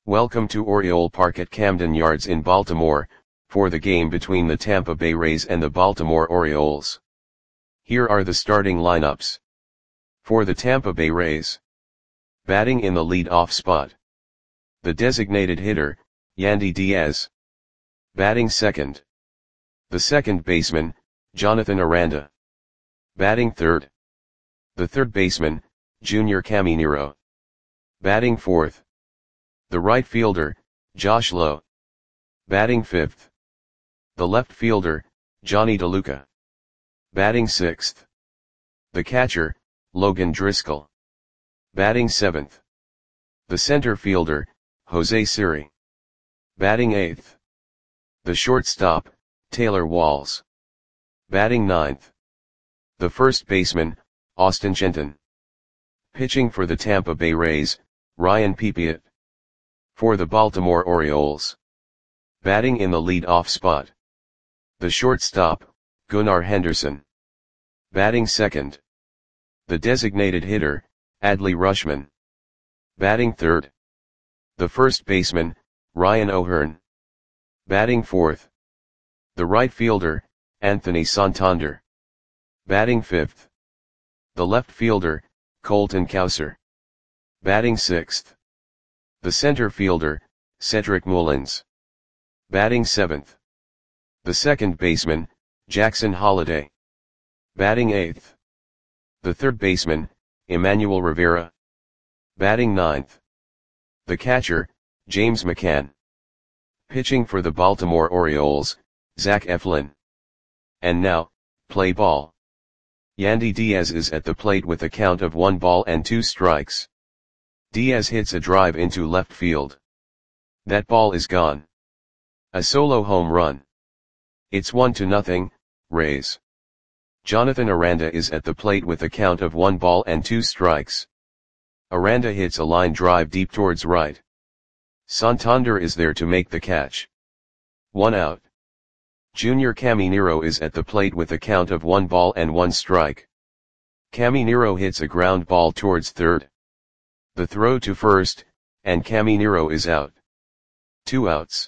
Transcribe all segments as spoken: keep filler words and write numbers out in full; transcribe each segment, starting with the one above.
Welcome to Oriole Park at Camden Yards in Baltimore, for the game between the Tampa Bay Rays and the Baltimore Orioles. Here are the starting lineups. For the Tampa Bay Rays. Batting in the lead-off spot. The designated hitter, Yandy Diaz. Batting second. The second baseman, Jonathan Aranda. Batting third. The third baseman, Junior Caminero. Batting fourth. The right fielder, Josh Lowe. Batting fifth. The left fielder, Johnny DeLuca. Batting sixth. The catcher, Logan Driscoll. Batting seventh. The center fielder, Jose Siri. Batting eighth. The shortstop, Taylor Walls. Batting ninth. The first baseman, Austin Shenton. Pitching for the Tampa Bay Rays, Ryan Pepiot. For the Baltimore Orioles. Batting in the lead-off spot. The shortstop, Gunnar Henderson. Batting second. The designated hitter, Adley Rutschman. Batting third. The first baseman, Ryan O'Hearn. Batting fourth. The right fielder, Anthony Santander. Batting fifth. The left fielder, Colton Cowser. Batting sixth. The center fielder, Cedric Mullins. Batting seventh. The second baseman, Jackson Holliday. Batting eighth. The third baseman, Emmanuel Rivera. Batting ninth. The catcher, James McCann. Pitching for the Baltimore Orioles, Zach Eflin. And now, play ball. Yandy Diaz is at the plate with a count of one ball and two strikes. Diaz hits a drive into left field. That ball is gone. A solo home run. It's one to nothing, Rays. Jonathan Aranda is at the plate with a count of one ball and two strikes. Aranda hits a line drive deep towards right. Santander is there to make the catch. One out. Junior Caminero is at the plate with a count of one ball and one strike. Caminero hits a ground ball towards third. The throw to first, and Caminero is out. Two outs.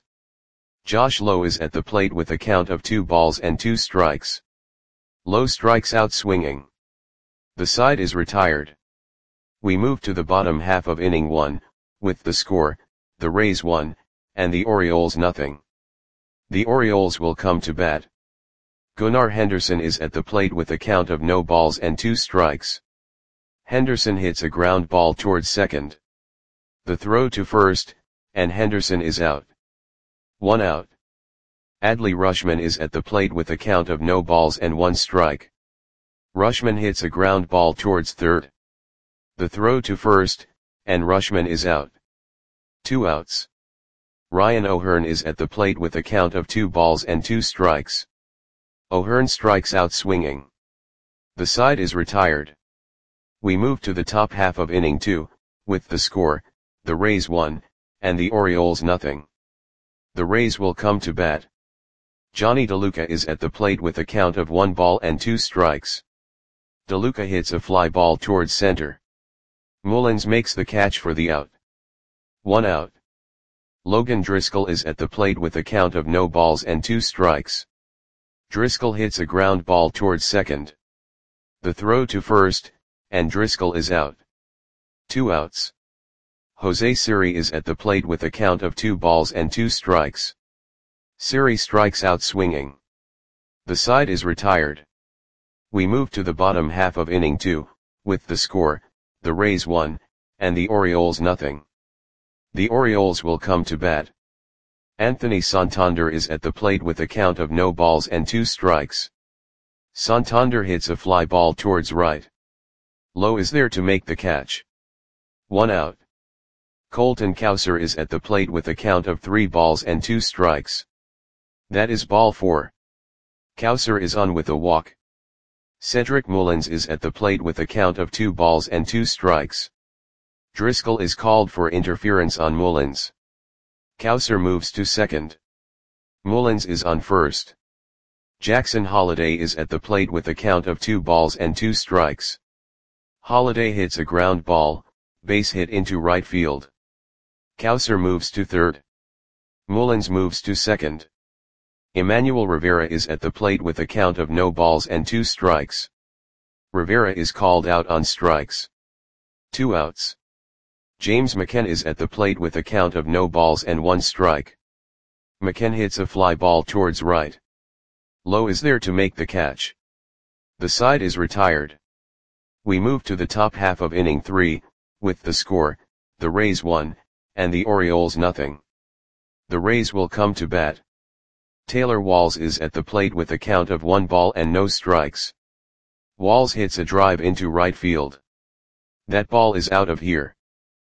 Josh Lowe is at the plate with a count of two balls and two strikes. Lowe strikes out swinging. The side is retired. We move to the bottom half of inning one, with the score, the Rays one, and the Orioles nothing. The Orioles will come to bat. Gunnar Henderson is at the plate with a count of no balls and two strikes. Henderson hits a ground ball towards second. The throw to first, and Henderson is out. One out. Adley Rutschman is at the plate with a count of no balls and one strike. Rutschman hits a ground ball towards third. The throw to first, and Rutschman is out. Two outs. Ryan O'Hearn is at the plate with a count of two balls and two strikes. O'Hearn strikes out swinging. The side is retired. We move to the top half of inning two, with the score, the Rays one, and the Orioles nothing. The Rays will come to bat. Johnny DeLuca is at the plate with a count of one ball and two strikes. DeLuca hits a fly ball towards center. Mullins makes the catch for the out. One out. Logan Driscoll is at the plate with a count of no balls and two strikes. Driscoll hits a ground ball towards second. The throw to first, and Driscoll is out. Two outs. Jose Siri is at the plate with a count of two balls and two strikes. Siri strikes out swinging. The side is retired. We move to the bottom half of inning two, with the score, the Rays one, and the Orioles nothing. The Orioles will come to bat. Anthony Santander is at the plate with a count of no balls and two strikes. Santander hits a fly ball towards right. Lowe is there to make the catch. One out. Colton Cowser is at the plate with a count of three balls and two strikes. That is ball four. Cowser is on with a walk. Cedric Mullins is at the plate with a count of two balls and two strikes. Driscoll is called for interference on Mullins. Cowser moves to second. Mullins is on first. Jackson Holliday is at the plate with a count of two balls and two strikes. Holliday hits a ground ball, base hit into right field. Cowser moves to third. Mullins moves to second. Emmanuel Rivera is at the plate with a count of no balls and two strikes. Rivera is called out on strikes. Two outs. James McCann is at the plate with a count of no balls and one strike. McCann hits a fly ball towards right. Lowe is there to make the catch. The side is retired. We move to the top half of inning three, with the score, the Rays one, and the Orioles nothing. The Rays will come to bat. Taylor Walls is at the plate with a count of one ball and no strikes. Walls hits a drive into right field. That ball is out of here.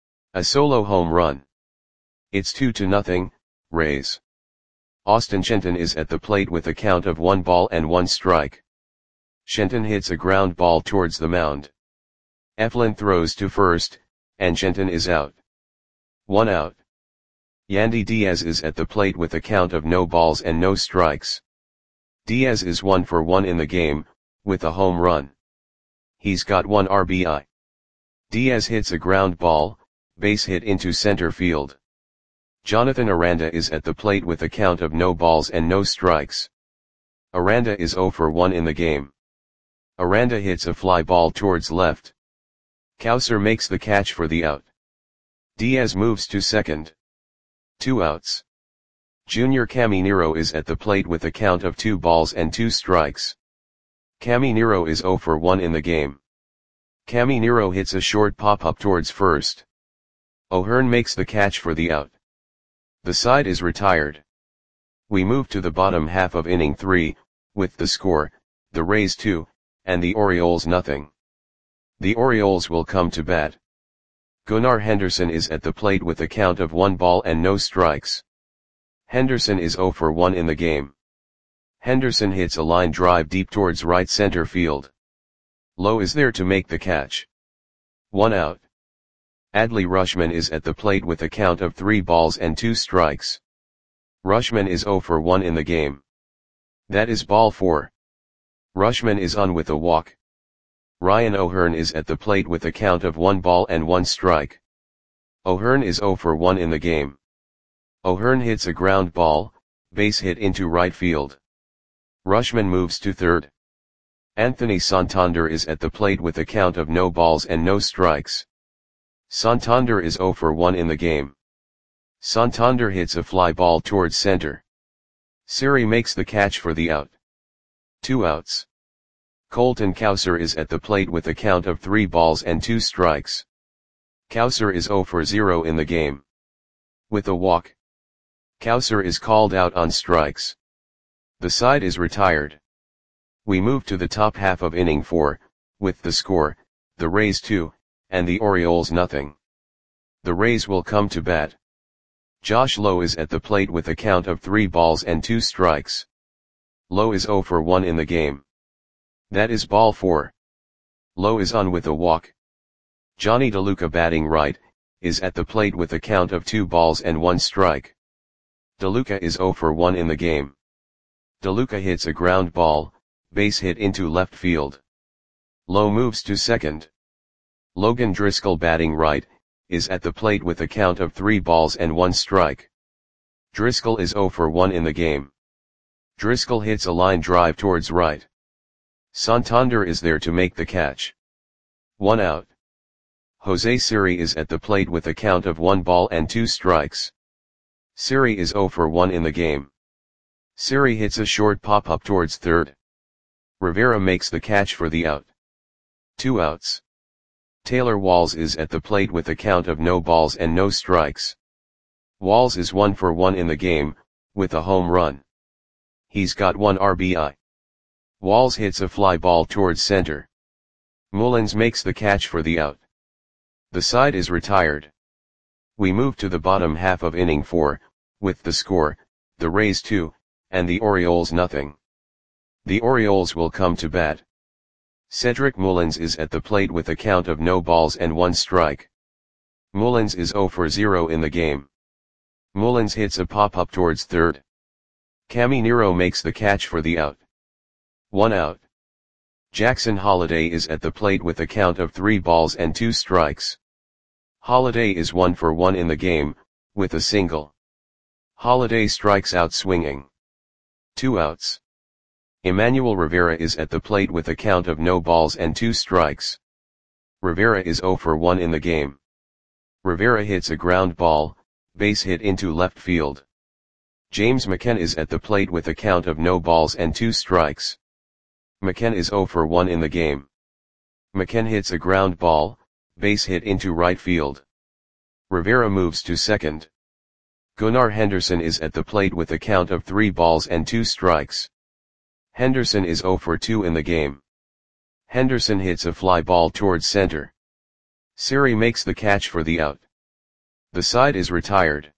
A solo home run. It's two to nothing, Rays. Austin Shenton is at the plate with a count of one ball and one strike. Shenton hits a ground ball towards the mound. Eflin throws to first, and Shenton is out. One out. Yandy Diaz is at the plate with a count of no balls and no strikes. Diaz is one for one in the game, with a home run. He's got one R B I. Diaz hits a ground ball, base hit into center field. Jonathan Aranda is at the plate with a count of no balls and no strikes. Aranda is zero for one in the game. Aranda hits a fly ball towards left. Cowser makes the catch for the out. Diaz moves to second. Two outs. Junior Caminero is at the plate with a count of two balls and two strikes. Caminero is zero for one in the game. Caminero hits a short pop-up towards first. O'Hearn makes the catch for the out. The side is retired. We move to the bottom half of inning three, with the score, the Rays two, and the Orioles nothing. The Orioles will come to bat. Gunnar Henderson is at the plate with a count of one ball and no strikes. Henderson is zero for one in the game. Henderson hits a line drive deep towards right center field. Lowe is there to make the catch. One out. Adley Rutschman is at the plate with a count of three balls and two strikes. Rutschman is zero for one in the game. That is ball four. Rutschman is on with a walk. Ryan O'Hearn is at the plate with a count of one ball and one strike. O'Hearn is zero for one in the game. O'Hearn hits a ground ball, base hit into right field. Rutschman moves to third. Anthony Santander is at the plate with a count of no balls and no strikes. Santander is zero for one in the game. Santander hits a fly ball towards center. Siri makes the catch for the out. Two outs. Colton Cowser is at the plate with a count of three balls and two strikes. Cowser is zero for zero in the game. With a walk. Cowser is called out on strikes. The side is retired. We move to the top half of inning four, with the score, the Rays two, and the Orioles nothing. The Rays will come to bat. Josh Lowe is at the plate with a count of three balls and two strikes. Lowe is zero for one in the game. That is ball four. Lowe is on with a walk. Johnny DeLuca, batting right, is at the plate with a count of two balls and one strike. DeLuca is zero for one in the game. DeLuca hits a ground ball, base hit into left field. Lowe moves to second. Logan Driscoll, batting right, is at the plate with a count of three balls and one strike. Driscoll is zero for one in the game. Driscoll hits a line drive towards right. Santander is there to make the catch. One out. Jose Siri is at the plate with a count of one ball and two strikes. Siri is zero for one in the game. Siri hits a short pop-up towards third. Rivera makes the catch for the out. Two outs. Taylor Walls is at the plate with a count of no balls and no strikes. Walls is one for one in the game, with a home run. He's got one R B I. Walls hits a fly ball towards center. Mullins makes the catch for the out. The side is retired. We move to the bottom half of inning four, with the score, the Rays two, and the Orioles nothing. The Orioles will come to bat. Cedric Mullins is at the plate with a count of no balls and one strike. Mullins is zero for zero in the game. Mullins hits a pop-up towards third. Caminero makes the catch for the out. One out. Jackson Holliday is at the plate with a count of three balls and two strikes. Holliday is one for one in the game, with a single. Holiday strikes out swinging. Two outs. Emmanuel Rivera is at the plate with a count of no balls and two strikes. Rivera is oh for one in the game. Rivera hits a ground ball, base hit into left field. James McCann is at the plate with a count of no balls and two strikes. McCann is oh for one in the game. McCann hits a ground ball, base hit into right field. Rivera moves to second. Gunnar Henderson is at the plate with a count of three balls and two strikes. Henderson is oh for two in the game. Henderson hits a fly ball towards center. Siri makes the catch for the out. The side is retired.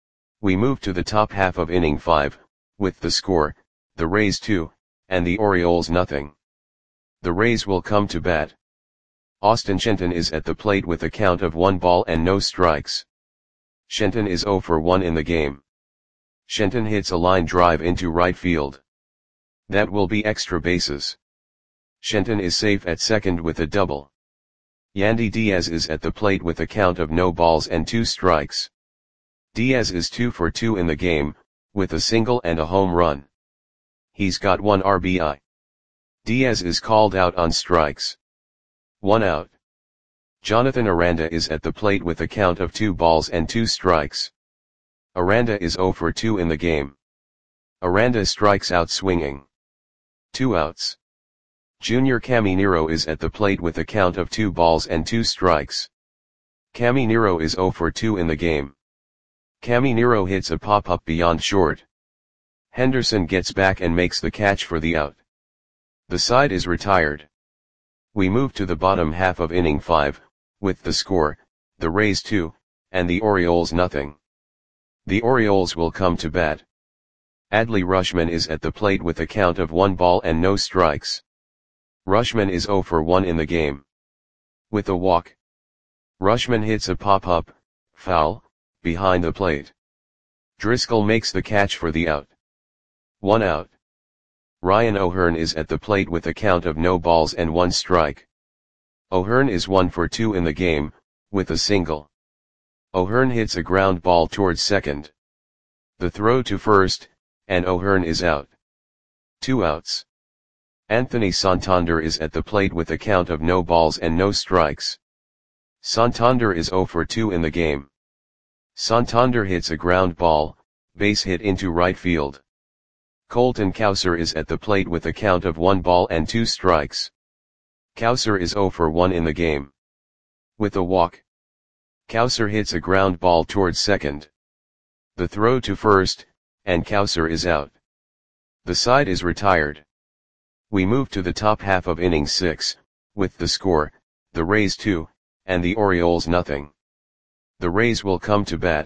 We move to the top half of inning five, with the score, the Rays two, and the Orioles nothing. The Rays will come to bat. Austin Shenton is at the plate with a count of one ball and no strikes. Shenton is oh for one in the game. Shenton hits a line drive into right field. That will be extra bases. Shenton is safe at second with a double. Yandy Diaz is at the plate with a count of no balls and two strikes. Diaz is two for two in the game, with a single and a home run. He's got one R B I. Diaz is called out on strikes. One out. Jonathan Aranda is at the plate with a count of two balls and two strikes. Aranda is oh for two in the game. Aranda strikes out swinging. Two outs. Junior Caminero is at the plate with a count of two balls and two strikes. Caminero is oh for two in the game. Caminero hits a pop-up beyond short. Henderson gets back and makes the catch for the out. The side is retired. We move to the bottom half of inning five, with the score, the Rays two, and the Orioles nothing. The Orioles will come to bat. Adley Rutschman is at the plate with a count of one ball and no strikes. Rutschman is oh for one in the game. With a walk. Rutschman hits a pop-up, foul, behind the plate. Driscoll makes the catch for the out. One out. Ryan O'Hearn is at the plate with a count of no balls and one strike. O'Hearn is one for two in the game, with a single. O'Hearn hits a ground ball towards second. The throw to first, and O'Hearn is out. Two outs. Anthony Santander is at the plate with a count of no balls and no strikes. Santander is oh for two in the game. Santander hits a ground ball, base hit into right field. Colton Cowser is at the plate with a count of one ball and two strikes. Cowser is oh for one in the game. With a walk. Cowser hits a ground ball towards second. The throw to first, and Cowser is out. The side is retired. We move to the top half of inning six, with the score, the Rays two, and the Orioles nothing. The Rays will come to bat.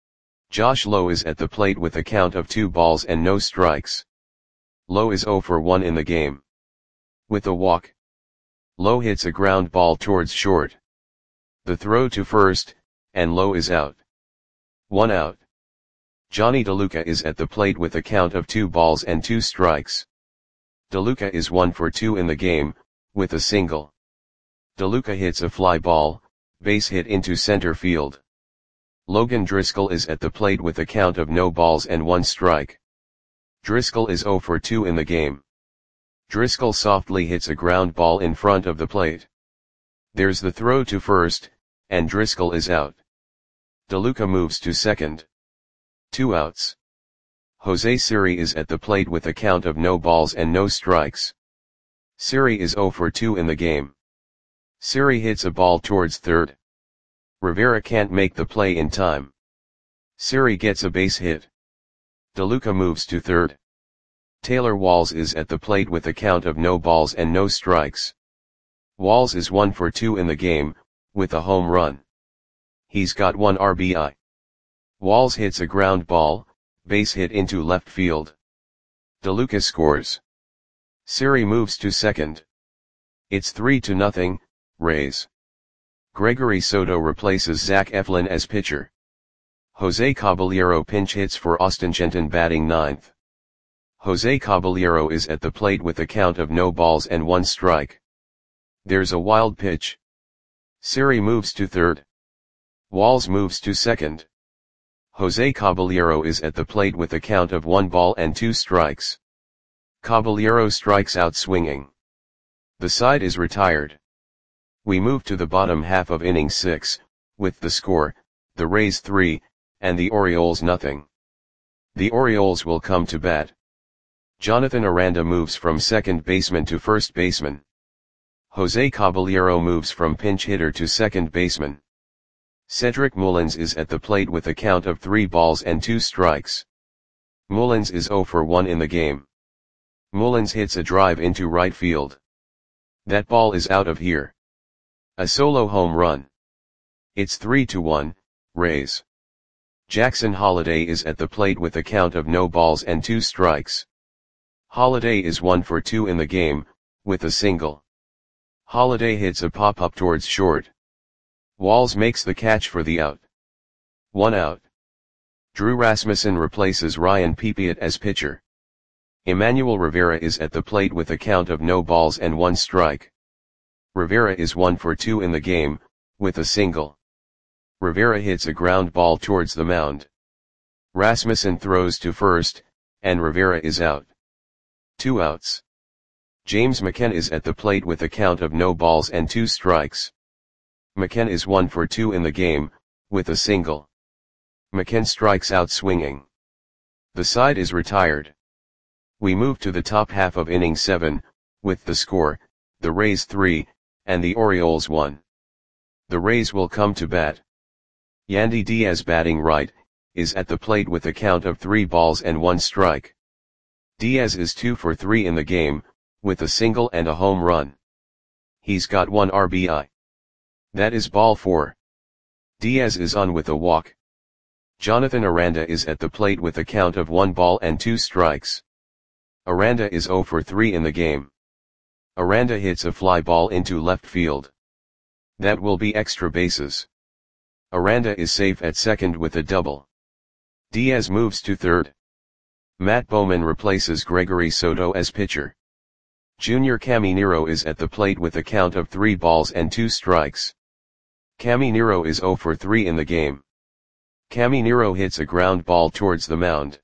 Josh Lowe is at the plate with a count of two balls and no strikes. Lowe is oh for one in the game. With a walk. Lowe hits a ground ball towards short. The throw to first, and Lowe is out. One out. Johnny DeLuca is at the plate with a count of two balls and two strikes. DeLuca is one for two in the game, with a single. DeLuca hits a fly ball, base hit into center field. Logan Driscoll is at the plate with a count of no balls and one strike. Driscoll is oh for two in the game. Driscoll softly hits a ground ball in front of the plate. There's the throw to first, and Driscoll is out. DeLuca moves to second. Two outs. Jose Siri is at the plate with a count of no balls and no strikes. Siri is oh for two in the game. Siri hits a ball towards third. Rivera can't make the play in time. Siri gets a base hit. DeLuca moves to third. Taylor Walls is at the plate with a count of no balls and no strikes. Walls is one for two in the game, with a home run. He's got one R B I. Walls hits a ground ball, base hit into left field. DeLuca scores. Siri moves to second. It's three to nothing, Rays. Gregory Soto replaces Zach Eflin as pitcher. Jose Caballero pinch hits for Austin Shenton batting ninth. Jose Caballero is at the plate with a count of no balls and one strike. There's a wild pitch. Siri moves to third. Walls moves to second. Jose Caballero is at the plate with a count of one ball and two strikes. Caballero strikes out swinging. The side is retired. We move to the bottom half of inning six, with the score, the Rays three, and the Orioles nothing. The Orioles will come to bat. Jonathan Aranda moves from second baseman to first baseman. Jose Caballero moves from pinch hitter to second baseman. Cedric Mullins is at the plate with a count of three balls and two strikes. Mullins is zero for one in the game. Mullins hits a drive into right field. That ball is out of here. A solo home run. It's three to one, Rays. Jackson Holliday is at the plate with a count of no balls and two strikes. Holliday is one for two in the game, with a single. Holliday hits a pop-up towards short. Walls makes the catch for the out. One out. Drew Rasmussen replaces Ryan Pepiot as pitcher. Emmanuel Rivera is at the plate with a count of no balls and one strike. Rivera is one for two in the game, with a single. Rivera hits a ground ball towards the mound. Rasmussen throws to first, and Rivera is out. Two outs. James McCann is at the plate with a count of no balls and two strikes. McCann is one for two in the game, with a single. McCann strikes out swinging. The side is retired. We move to the top half of inning seven, with the score, the Rays three, and the Orioles one. The Rays will come to bat. Yandy Diaz, batting right, is at the plate with a count of three balls and one strike. Diaz is two for three in the game, with a single and a home run. He's got one R B I. That is ball four. Diaz is on with a walk. Jonathan Aranda is at the plate with a count of one ball and two strikes. Aranda is zero for three in the game. Aranda hits a fly ball into left field. That will be extra bases. Aranda is safe at second with a double. Diaz moves to third. Matt Bowman replaces Gregory Soto as pitcher. Junior Caminero is at the plate with a count of three balls and two strikes. Caminero is zero for three in the game. Caminero hits a ground ball towards the mound.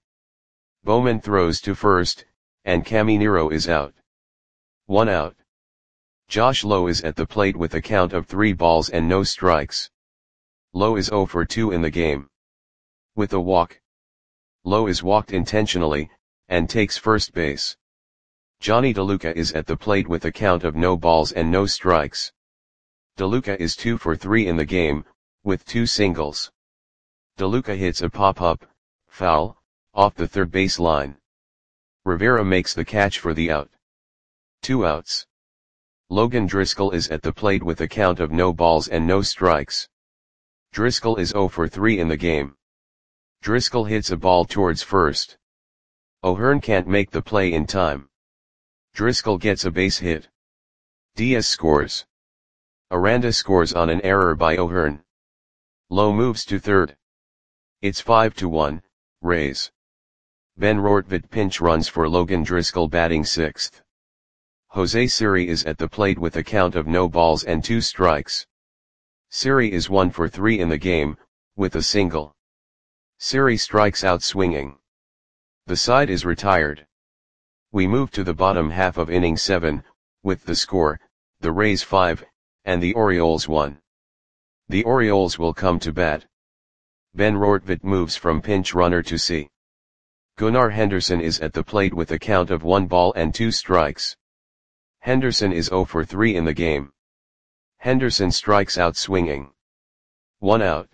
Bowman throws to first, and Caminero is out. One out. Josh Lowe is at the plate with a count of three balls and no strikes. Lowe is zero for two in the game. With a walk. Lowe is walked intentionally, and takes first base. Johnny DeLuca is at the plate with a count of no balls and no strikes. DeLuca is two for three in the game, with two singles. DeLuca hits a pop-up, foul, off the third base line. Rivera makes the catch for the out. Two outs. Logan Driscoll is at the plate with a count of no balls and no strikes. Driscoll is zero for three in the game. Driscoll hits a ball towards first. O'Hearn can't make the play in time. Driscoll gets a base hit. Diaz scores. Aranda scores on an error by O'Hearn. Lowe moves to third. It's five to one, Rays. Ben Rortvedt pinch runs for Logan Driscoll, batting sixth. Jose Siri is at the plate with a count of no balls and two strikes. Siri is one for three in the game, with a single. Siri strikes out swinging. The side is retired. We move to the bottom half of inning seven, with the score, the Rays five, and the Orioles one. The Orioles will come to bat. Ben Rortvedt moves from pinch runner to C. Gunnar Henderson is at the plate with a count of one ball and two strikes. Henderson is zero for three in the game. Henderson strikes out swinging. One out.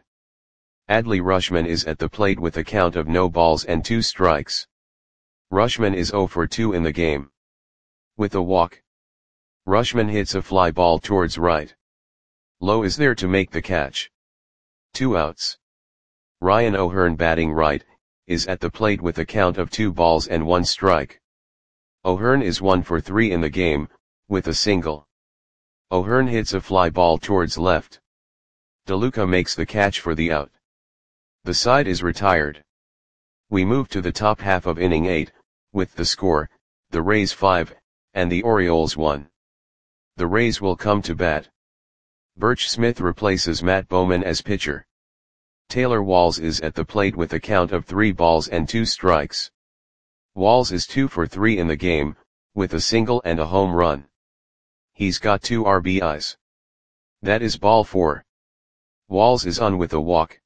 Adley Rutschman is at the plate with a count of no balls and two strikes. Rutschman is zero for two in the game. With a walk. Rutschman hits a fly ball towards right. Lowe is there to make the catch. Two outs. Ryan O'Hearn, batting right, is at the plate with a count of two balls and one strike. O'Hearn is one for three in the game, with a single. O'Hearn hits a fly ball towards left. DeLuca makes the catch for the out. The side is retired. We move to the top half of inning eight, with the score, the Rays five, and the Orioles one. The Rays will come to bat. Birch Smith replaces Matt Bowman as pitcher. Taylor Walls is at the plate with a count of three balls and two strikes. Walls is two for three in the game, with a single and a home run. He's got two R B Is. That is ball four. Walls is on with a walk.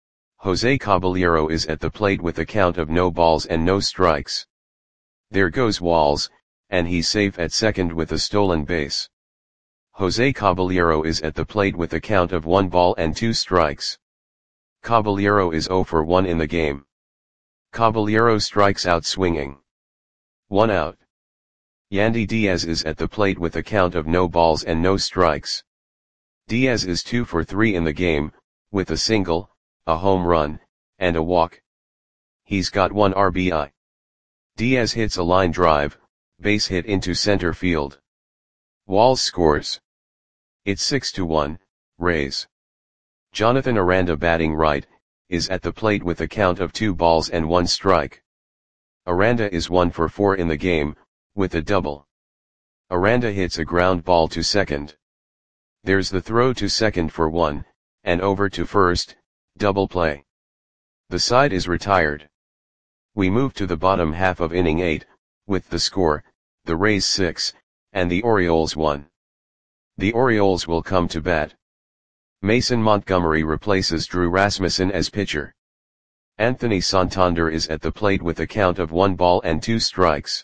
Jose Caballero is at the plate with a count of no balls and no strikes. There goes Walls, and he's safe at second with a stolen base. Jose Caballero is at the plate with a count of one ball and two strikes. Caballero is zero for one in the game. Caballero strikes out swinging. One out. Yandy Diaz is at the plate with a count of no balls and no strikes. Diaz is two for three in the game, with a single, a home run, and a walk. He's got one R B I. Diaz hits a line drive, base hit into center field. Walls scores. It's six to one, Rays. Jonathan Aranda, batting right, is at the plate with a count of two balls and one strike. Aranda is one for four in the game, with a double. Aranda hits a ground ball to second. There's the throw to second for one, and over to first, double play. The side is retired. We move to the bottom half of inning eight, with the score, the Rays six, and the Orioles one. The Orioles will come to bat. Mason Montgomery replaces Drew Rasmussen as pitcher. Anthony Santander is at the plate with a count of one ball and two strikes.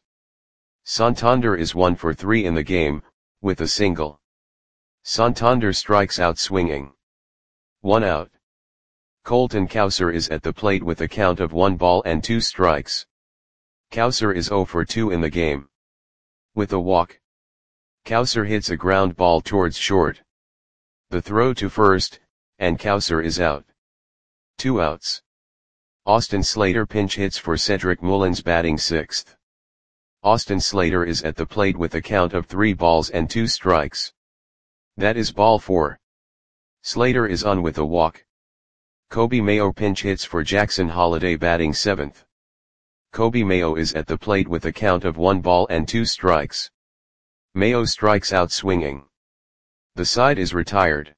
Santander is one for three in the game, with a single. Santander strikes out swinging. One out. Colton Cowser is at the plate with a count of one ball and two strikes. Cowser is zero for two in the game. With a walk. Cowser hits a ground ball towards short. The throw to first, and Cowser is out. Two outs. Austin Slater pinch hits for Cedric Mullins, batting sixth. Austin Slater is at the plate with a count of three balls and two strikes. That is ball four. Slater is on with a walk. Kobe Mayo pinch hits for Jackson Holliday, batting seventh. Kobe Mayo is at the plate with a count of one ball and two strikes. Mayo strikes out swinging. The side is retired.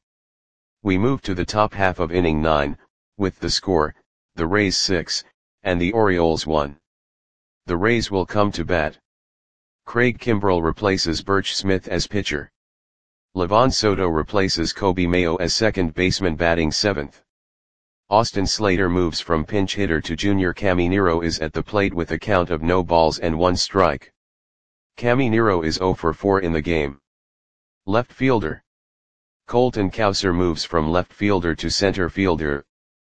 We move to the top half of inning nine, with the score, the Rays six, and the Orioles one. The Rays will come to bat. Craig Kimbrell replaces Birch Smith as pitcher. Livan Soto replaces Kobe Mayo as second baseman, batting seventh. Austin Slater moves from pinch hitter to junior. Caminero is at the plate with a count of no balls and one strike. Caminero is zero for four in the game. Left fielder. Colton Cowser moves from left fielder to center fielder.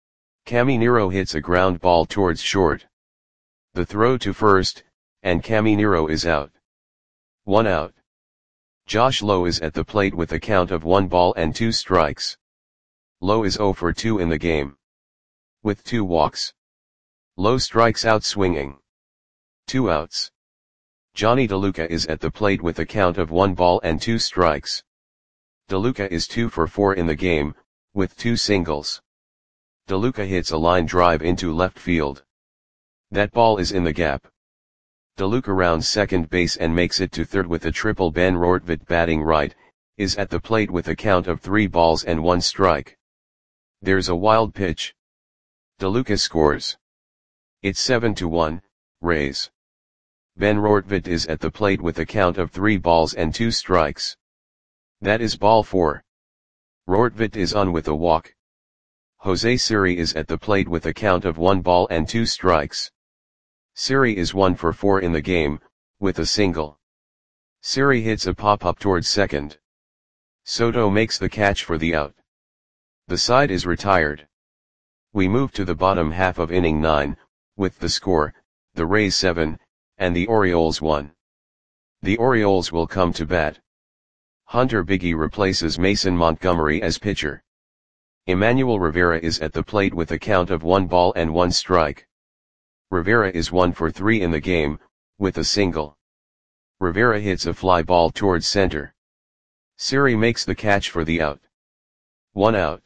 Caminero hits a ground ball towards short. The throw to first, and Caminero is out. One out. Josh Lowe is at the plate with a count of one ball and two strikes. Lowe is zero for two in the game. With two walks. Lowe strikes out swinging. Two outs. Johnny DeLuca is at the plate with a count of one ball and two strikes. DeLuca is two for four in the game, with two singles. DeLuca hits a line drive into left field. That ball is in the gap. DeLuca rounds second base and makes it to third with a triple. Ben Rortvedt, batting right, is at the plate with a count of three balls and one strike. There's a wild pitch. DeLuca scores. It's seven to one, Rays. Ben Rortvedt is at the plate with a count of three balls and two strikes. That is ball four. Rortvedt is on with a walk. Jose Siri is at the plate with a count of one ball and two strikes. Siri is one for four in the game, with a single. Siri hits a pop-up towards second. Soto makes the catch for the out. The side is retired. We move to the bottom half of inning nine, with the score, the Rays seven, and the Orioles one. The Orioles will come to bat. Hunter Biggie replaces Mason Montgomery as pitcher. Emmanuel Rivera is at the plate with a count of one ball and one strike. Rivera is one for three in the game, with a single. Rivera hits a fly ball towards center. Siri makes the catch for the out. One out.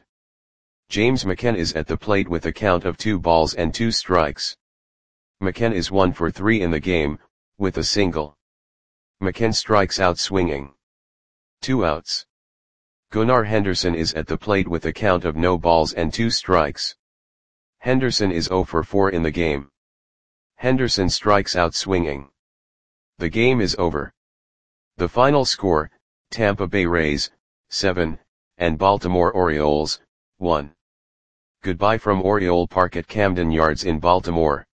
James McCann is at the plate with a count of two balls and two strikes. McCann is one for three in the game, with a single. McCann strikes out swinging. Two outs. Gunnar Henderson is at the plate with a count of no balls and two strikes. Henderson is zero for four in the game. Henderson strikes out swinging. The game is over. The final score, Tampa Bay Rays, seven, and Baltimore Orioles, one. Goodbye from Oriole Park at Camden Yards in Baltimore.